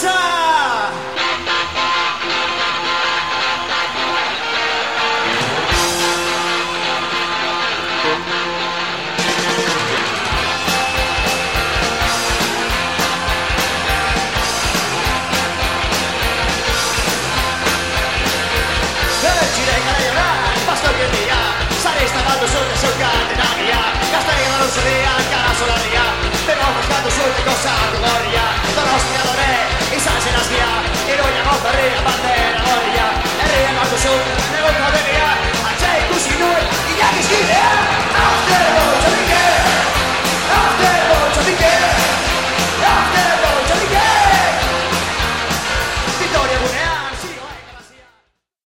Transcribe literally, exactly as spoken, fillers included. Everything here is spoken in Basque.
Bandera, bandera, bandera, bandera, bandera, bandera, bandera, bandera, bandera, bandera, bandera, bandera, bandera, bandera, bandera, bandera,